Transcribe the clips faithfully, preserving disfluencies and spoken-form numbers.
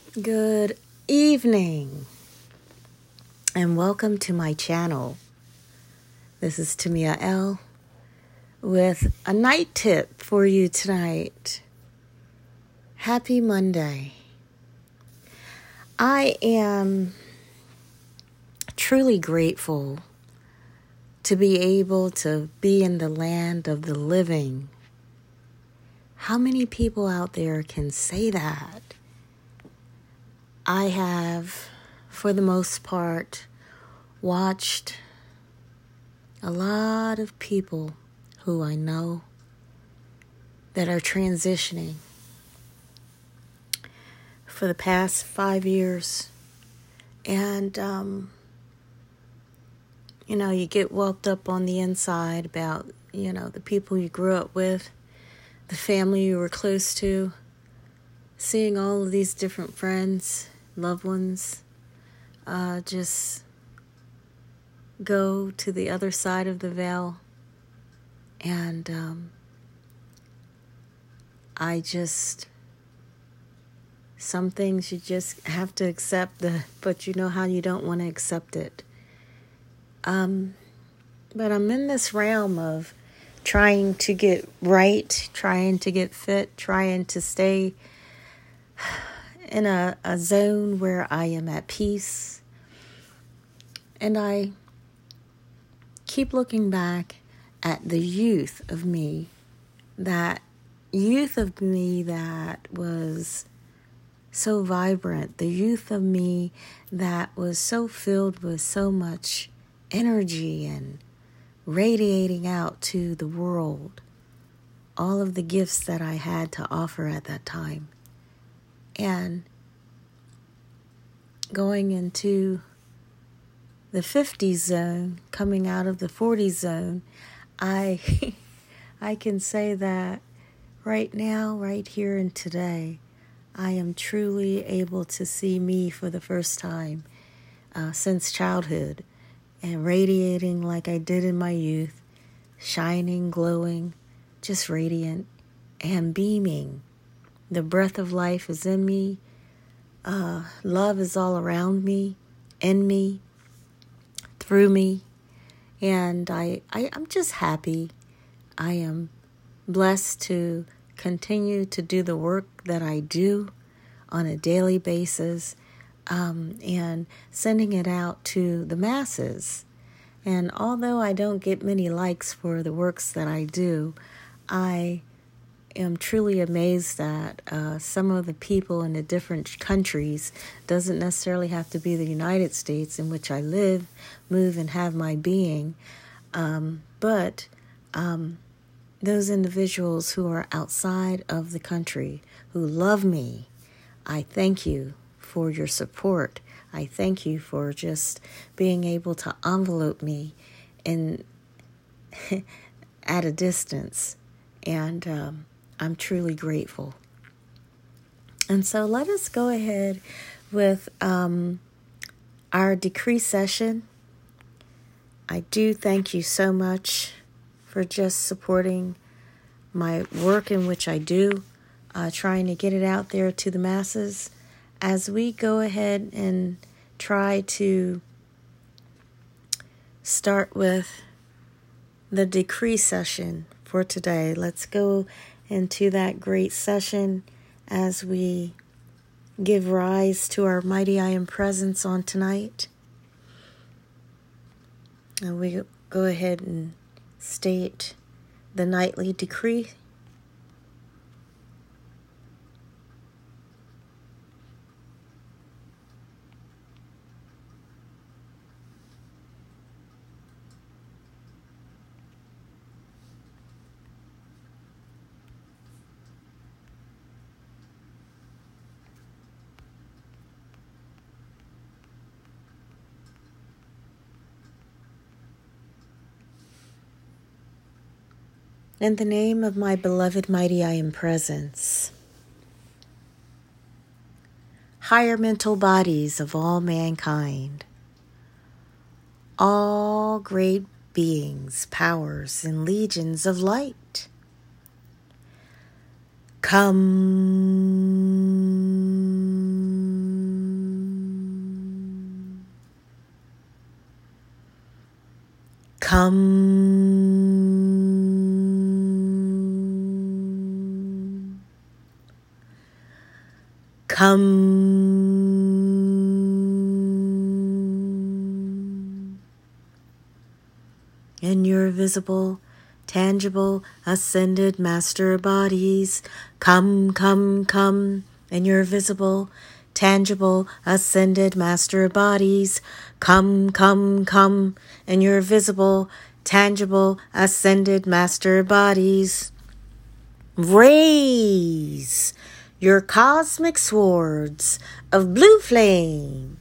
Good evening and welcome to my channel. This is Tamia L with a night tip for you tonight. Happy Monday. I am truly grateful to be able to be in the land of the living. How many people out there can say that? I have, for the most part, watched a lot of people who I know that are transitioning for the past five years. And, um, you know, you get whelped up on the inside about, you know, the people you grew up with, the family you were close to, seeing all of these different friends, loved ones, uh, just go to the other side of the veil. And um, I just, some things you just have to accept, the, but you know how you don't want to accept it. Um, but I'm in this realm of trying to get right, trying to get fit, trying to stay in a, a zone where I am at peace. And I keep looking back at the youth of me, that youth of me that was so vibrant, the youth of me that was so filled with so much energy and radiating out to the world, all of the gifts that I had to offer at that time. And going into the fifties zone, coming out of the forties zone, I I can say that right now, right here and today, I am truly able to see me for the first time uh, since childhood, and radiating like I did in my youth, shining, glowing, just radiant and beaming. The breath of life is in me. Uh, love is all around me, in me, through me. And I, I, I'm just happy. I am blessed to continue to do the work that I do on a daily basis, um, and sending it out to the masses. And although I don't get many likes for the works that I do, I am truly amazed that uh, some of the people in the different countries, doesn't necessarily have to be the United States in which I live, move, and have my being, um, but um, those individuals who are outside of the country, who love me, I thank you for your support. I thank you for just being able to envelope me in at a distance. And um, I'm truly grateful. And so let us go ahead with um, our decree session. I do thank you so much for just supporting my work in which I do, uh, trying to get it out there to the masses as we go ahead and try to start with the decree session for today. Let's go into that great session as we give rise to our mighty I Am presence on tonight. And we go ahead and state the nightly decree. In the name of my beloved mighty I Am presence, higher mental bodies of all mankind, all great beings, powers, and legions of light, come Come, come, in your visible, tangible, ascended master bodies. Come, come, come, in your visible, tangible, ascended master bodies. Come, come, come, in your visible, tangible, ascended master bodies. Raise your cosmic swords of blue flame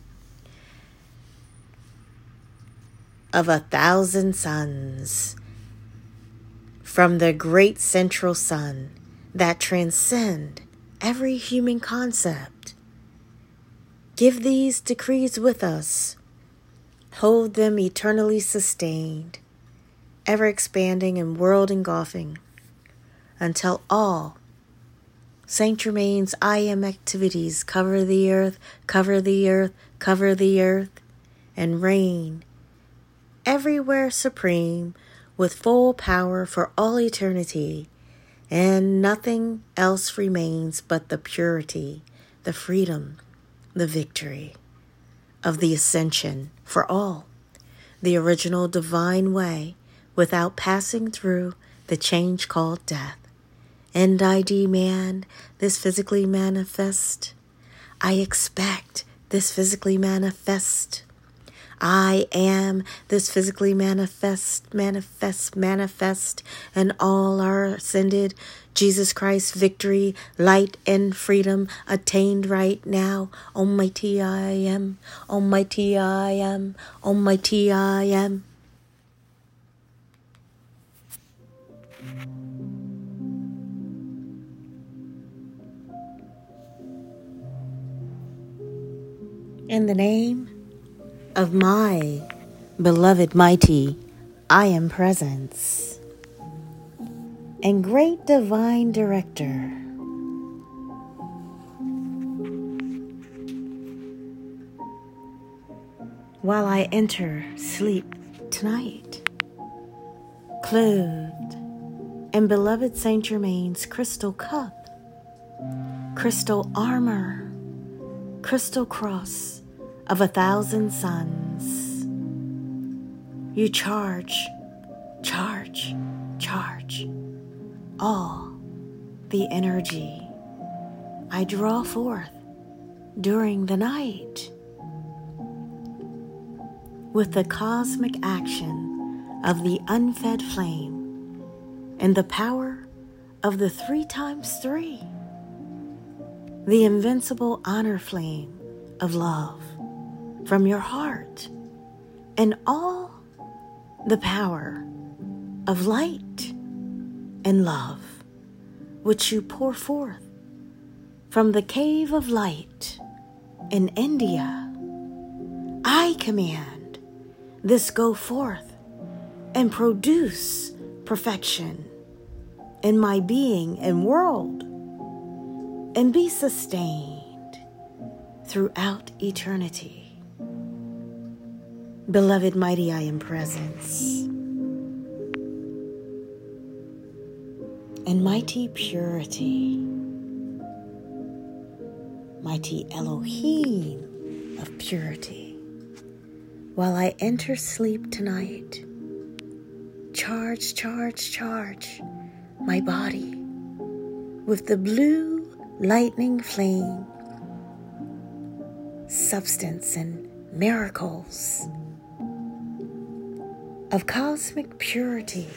of a thousand suns from the great central sun that transcend every human concept. Give these decrees with us. Hold them eternally sustained, ever expanding and world engulfing, until all Saint Germain's I am activities cover the earth, cover the earth, cover the earth, and reign everywhere supreme with full power for all eternity, and nothing else remains but the purity, the freedom, the victory of the ascension for all, the original divine way, without passing through the change called death. And I demand this physically manifest. I expect this physically manifest. I am this physically manifest, manifest, manifest, and all our ascended Jesus Christ victory, light, and freedom attained right now. Almighty I am, Almighty I am, Almighty I am. In the name of my beloved mighty I am presence and great divine director, while I enter sleep tonight, clothed in beloved Saint Germain's crystal cup, crystal armor, crystal cross of a thousand suns, you charge, charge, charge all the energy I draw forth during the night with the cosmic action of the unfed flame and the power of the three times three, the invincible honor flame of love from your heart, and all the power of light and love which you pour forth from the cave of light in India. I command this go forth and produce perfection in my being and world, and be sustained throughout eternity. Beloved mighty I am presence and mighty purity, mighty Elohim of purity, while I enter sleep tonight, charge, charge, charge my body with the blue lightning flame, substance and miracles of cosmic purity.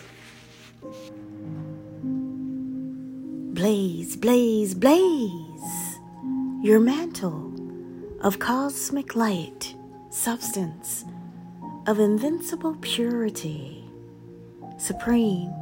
Blaze, blaze, blaze your mantle of cosmic light, substance of invincible purity, supreme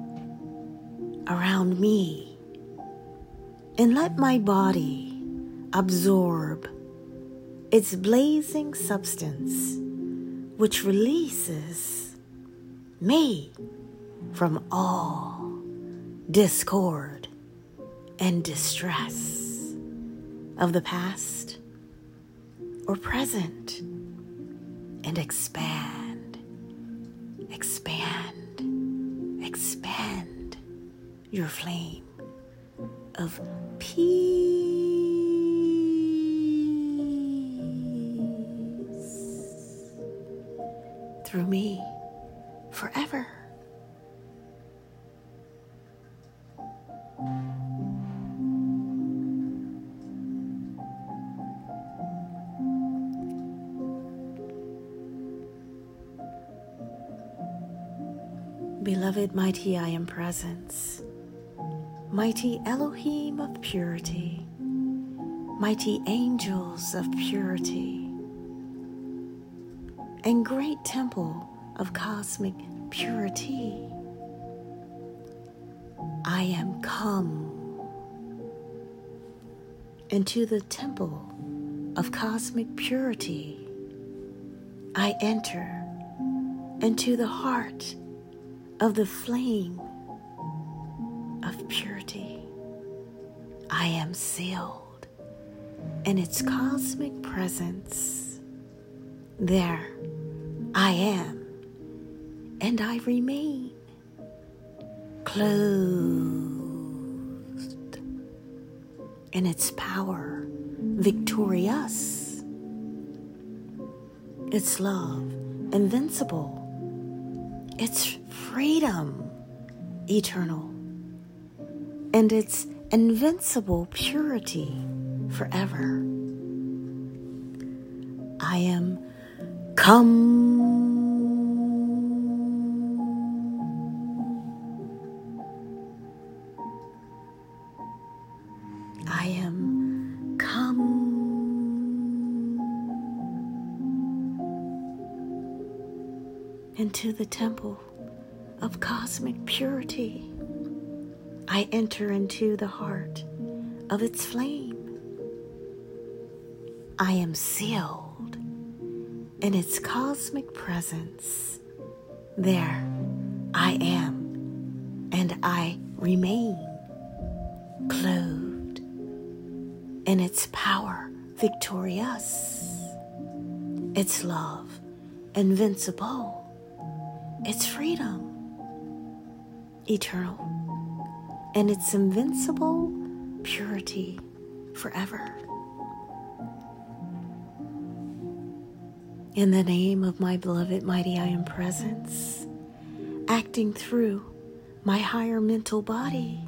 around me, and let my body absorb its blazing substance, which releases me from all discord and distress of the past or present, and expand expand, expand your flame of peace through me forever. Beloved mighty I Am Presence, mighty Elohim of purity, mighty angels of purity, and great temple of cosmic purity, I am come into the temple of cosmic purity. I enter into the heart of the flame of purity. I am sealed in its cosmic presence. There I am, and I remain clothed in its power, victorious, its love invincible, its freedom eternal, and its invincible purity forever. I am come. I am come. Into the temple of cosmic purity. I enter into the heart of its flame. I am sealed in its cosmic presence. There I am, and I remain clothed in its power, victorious, its love invincible, its freedom eternal, and its invincible purity forever. In the name of my beloved mighty I Am Presence, acting through my higher mental body,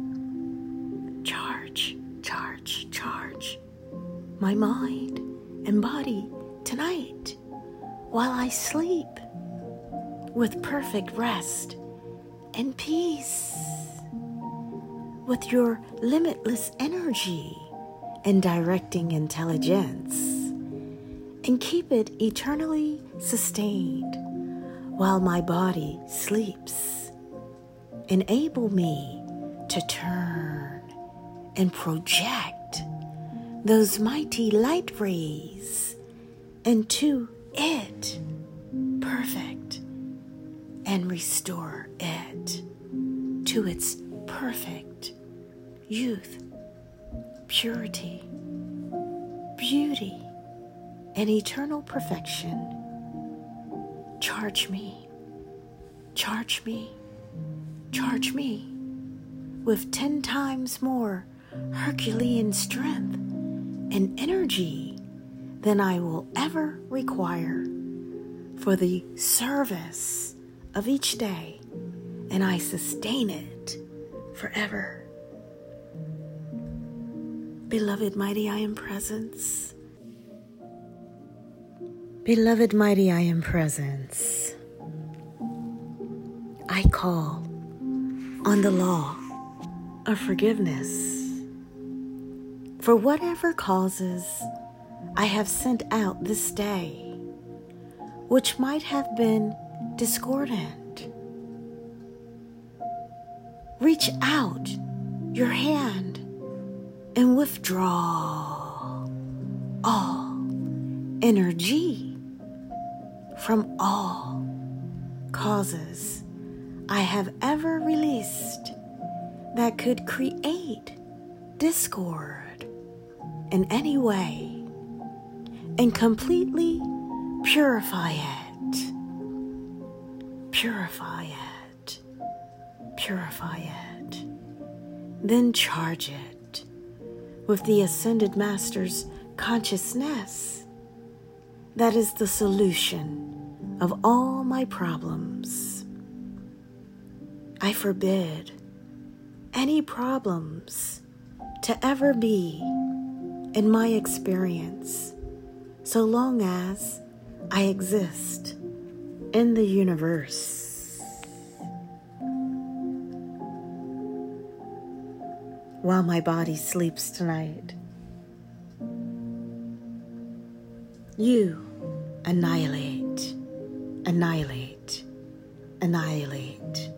charge, charge, charge my mind and body tonight while I sleep with perfect rest and peace, with your limitless energy and directing intelligence, and keep it eternally sustained while my body sleeps. Enable me to turn and project those mighty light rays into it, perfect, and restore it to its perfect youth, purity, beauty, and eternal perfection. Charge me, charge me, charge me with ten times more Herculean strength and energy than I will ever require for the service of each day, and I sustain it forever. Beloved mighty I Am Presence, beloved mighty I Am Presence, I call on the law of forgiveness for whatever causes I have sent out this day, which might have been discordant. Reach out your hand and withdraw all energy from all causes I have ever released that could create discord in any way, and completely purify it. purify it, purify it, then charge it with the Ascended Master's consciousness that is the solution of all my problems. I forbid any problems to ever be in my experience so long as I exist in the universe. While my body sleeps tonight, you annihilate, annihilate, annihilate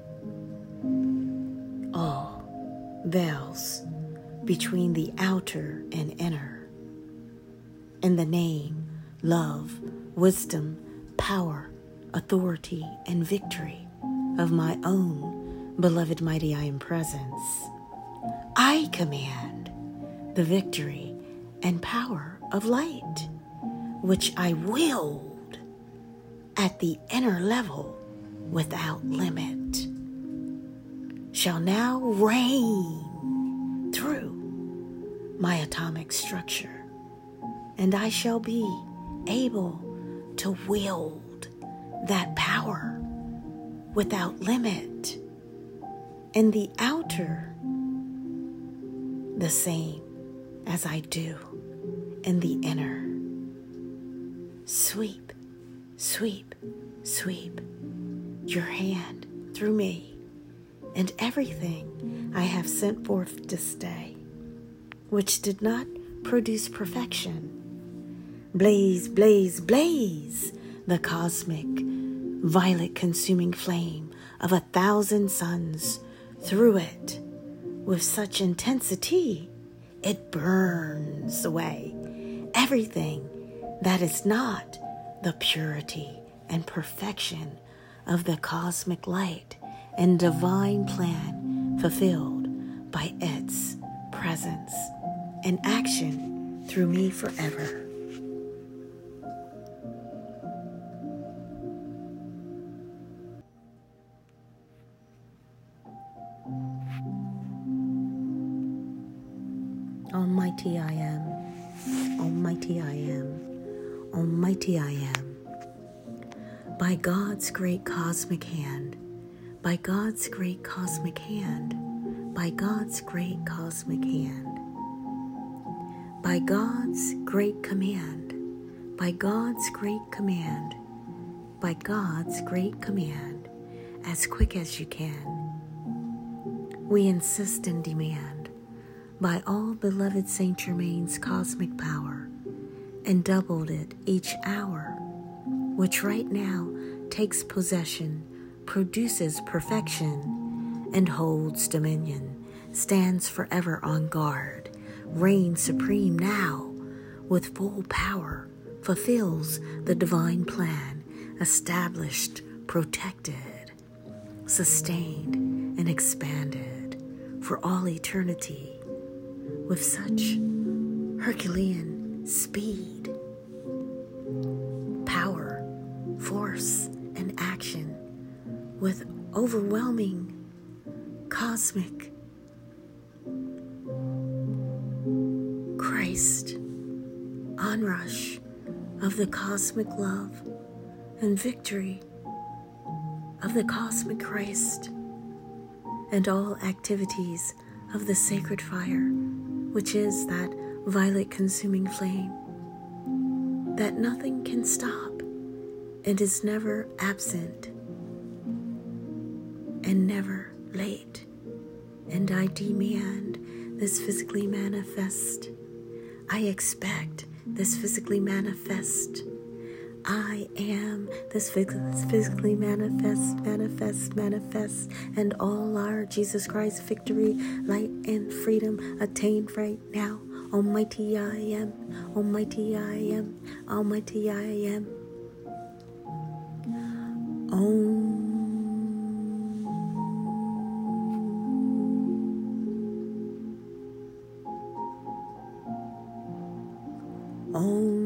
all veils between the outer and inner. In the name, love, wisdom, power, authority, and victory of my own beloved mighty I Am presence, I command the victory and power of light, which I willed at the inner level without limit, shall now reign through my atomic structure, and I shall be able to wield that power without limit. In the outer, the same as I do in the inner. Sweep, sweep, sweep your hand through me and everything I have sent forth this day, which did not produce perfection. Blaze, blaze, blaze the cosmic, violet consuming flame of a thousand suns through it with such intensity it burns away everything that is not the purity and perfection of the cosmic light and divine plan fulfilled by its presence and action through me forever. Almighty I am, Almighty I am, Almighty I am. By God's great cosmic hand, by God's great cosmic hand, by God's great cosmic hand, by God's great command, by God's great command, by God's great command, as quick as you can, we insist and demand by all beloved Saint Germain's cosmic power, and doubled it each hour, which right now takes possession, produces perfection, and holds dominion, stands forever on guard, reigns supreme now, with full power, fulfills the divine plan, established, protected, sustained, and expanded for all eternity, with such Herculean speed, power, force, and action, with overwhelming cosmic Christ onrush of the cosmic love and victory of the cosmic Christ, and all activities of the sacred fire, which is that violet consuming flame, that nothing can stop and is never absent and never late. And I demand this physically manifest. I expect this physically manifest. I am this physically manifest, manifest, manifest, and all our Jesus Christ victory, light, and freedom attained right now. Almighty I am, Almighty I am, Almighty I am. Om. Om.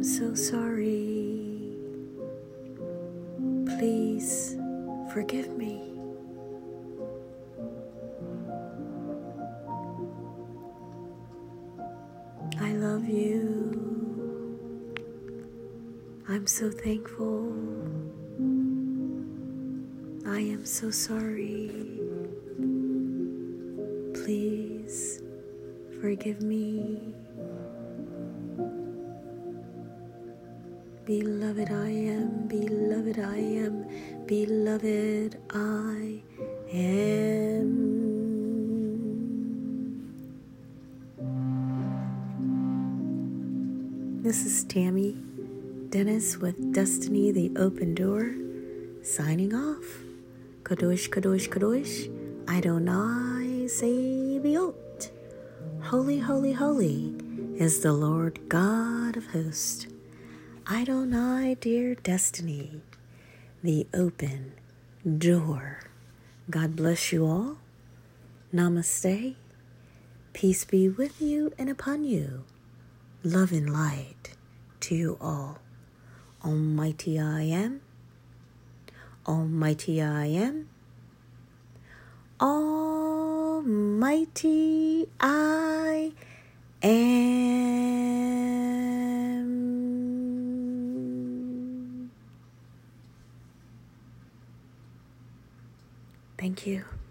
so sorry. Please forgive me. I love you. I'm so thankful. I am so sorry. Please forgive me. Beloved I am, beloved I am, beloved I am. This is Tammy Dennis with Destiny the Open Door, signing off. Kadosh, Kadosh, Kadosh, Adonai Sabaoth. Holy, holy, holy is the Lord God of hosts. Adonai, dear Destiny, the open door. God bless you all. Namaste. Peace be with you and upon you. Love and light to you all. Almighty I am. Almighty I am. Almighty I am. Thank you.